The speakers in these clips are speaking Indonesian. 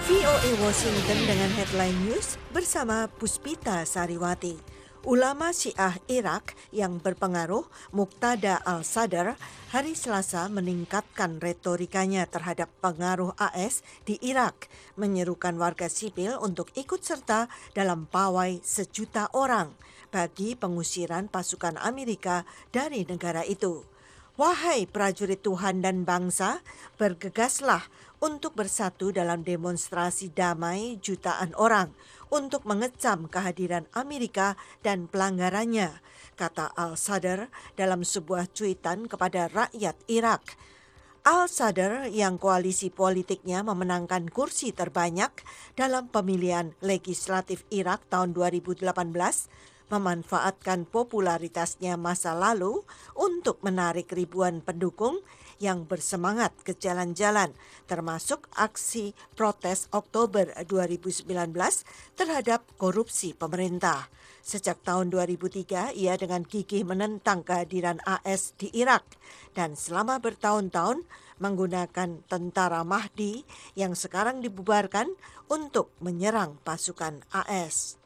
VOA Washington dengan headline news bersama Puspita Sariwati. Ulama Syiah Irak yang berpengaruh, Muqtada al-Sadr, hari Selasa meningkatkan retorikanya terhadap pengaruh AS di Irak, menyerukan warga sipil untuk ikut serta dalam pawai 1 juta orang bagi pengusiran pasukan Amerika dari negara itu. Wahai prajurit Tuhan dan bangsa, bergegaslah untuk bersatu dalam demonstrasi damai jutaan orang untuk mengecam kehadiran Amerika dan pelanggarannya, kata al-Sadr dalam sebuah cuitan kepada rakyat Irak. Al-Sadr yang koalisi politiknya memenangkan kursi terbanyak dalam pemilihan legislatif Irak tahun 2018, memanfaatkan popularitasnya masa lalu untuk menarik ribuan pendukung yang bersemangat ke jalan-jalan, termasuk aksi protes Oktober 2019 terhadap korupsi pemerintah. Sejak tahun 2003, ia dengan gigih menentang kehadiran AS di Irak dan selama bertahun-tahun menggunakan tentara Mahdi yang sekarang dibubarkan untuk menyerang pasukan AS.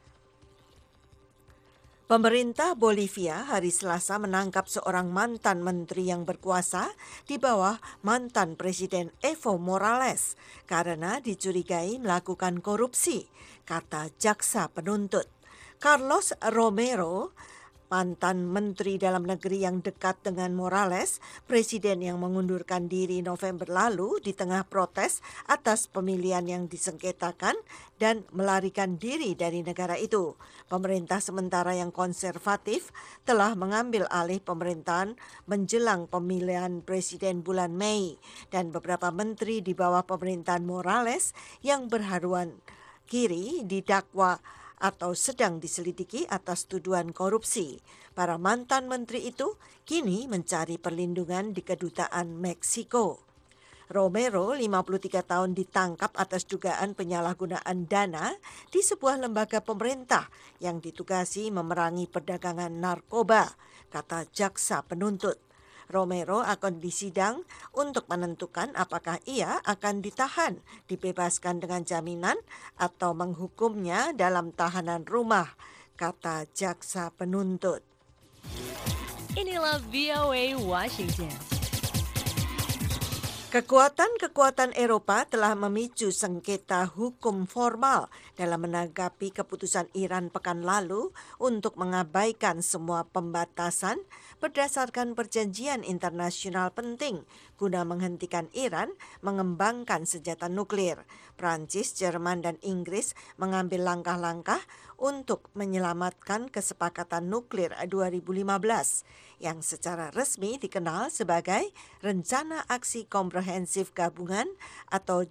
Pemerintah Bolivia hari Selasa menangkap seorang mantan menteri yang berkuasa di bawah mantan Presiden Evo Morales karena dicurigai melakukan korupsi, kata jaksa penuntut. Carlos Romero, mantan Menteri Dalam Negeri yang dekat dengan Morales, presiden yang mengundurkan diri November lalu di tengah protes atas pemilihan yang disengketakan dan melarikan diri dari negara itu. Pemerintah sementara yang konservatif telah mengambil alih pemerintahan menjelang pemilihan presiden bulan Mei, dan beberapa menteri di bawah pemerintahan Morales yang berhaluan kiri didakwa atau sedang diselidiki atas tuduhan korupsi. Para mantan menteri itu kini mencari perlindungan di kedutaan Meksiko. Romero, 53 tahun, ditangkap atas dugaan penyalahgunaan dana di sebuah lembaga pemerintah yang ditugasi memerangi perdagangan narkoba, kata jaksa penuntut. Romero akan disidang untuk menentukan apakah ia akan ditahan, dibebaskan dengan jaminan, atau menghukumnya dalam tahanan rumah, kata jaksa penuntut. Inilah VOA Washington. Kekuatan-kekuatan Eropa telah memicu sengketa hukum formal dalam menanggapi keputusan Iran pekan lalu untuk mengabaikan semua pembatasan berdasarkan perjanjian internasional penting guna menghentikan Iran mengembangkan senjata nuklir. Prancis, Jerman, dan Inggris mengambil langkah-langkah untuk menyelamatkan kesepakatan nuklir 2015 yang secara resmi dikenal sebagai Rencana Aksi Komprehensif Gabungan atau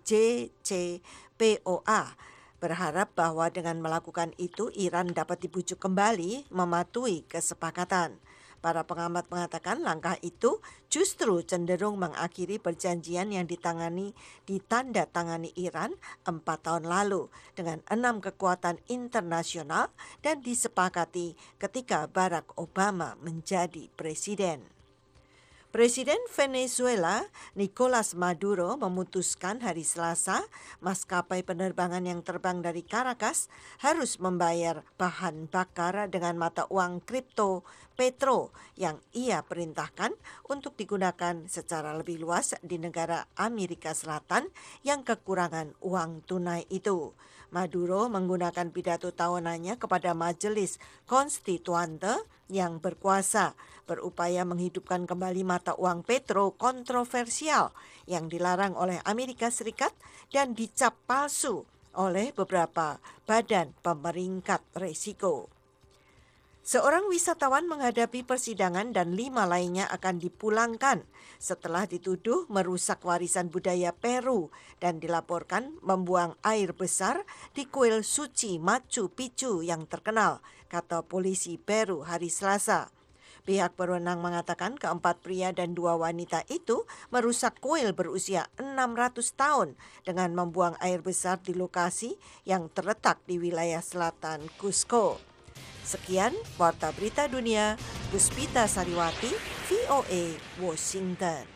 JCPOA. Berharap bahwa dengan melakukan itu Iran dapat dibujuk kembali mematuhi kesepakatan. Para pengamat mengatakan langkah itu justru cenderung mengakhiri perjanjian yang ditandatangani Iran 4 tahun lalu dengan 6 kekuatan internasional dan disepakati ketika Barack Obama menjadi presiden. Presiden Venezuela Nicolás Maduro memutuskan hari Selasa maskapai penerbangan yang terbang dari Caracas harus membayar bahan bakar dengan mata uang kripto Petro yang ia perintahkan untuk digunakan secara lebih luas di negara Amerika Selatan yang kekurangan uang tunai itu. Maduro menggunakan pidato tahunannya kepada Majelis Konstituante yang berkuasa berupaya menghidupkan kembali mata uang Petro kontroversial yang dilarang oleh Amerika Serikat dan dicap palsu oleh beberapa badan pemeringkat risiko. Seorang wisatawan menghadapi persidangan dan 5 lainnya akan dipulangkan setelah dituduh merusak warisan budaya Peru dan dilaporkan membuang air besar di kuil suci Machu Picchu yang terkenal, kata polisi Peru hari Selasa. Pihak berwenang mengatakan keempat pria dan 2 wanita itu merusak kuil berusia 600 tahun dengan membuang air besar di lokasi yang terletak di wilayah selatan Cusco. Sekian Warta Berita Dunia, Puspita Sariwati, VOA, Washington.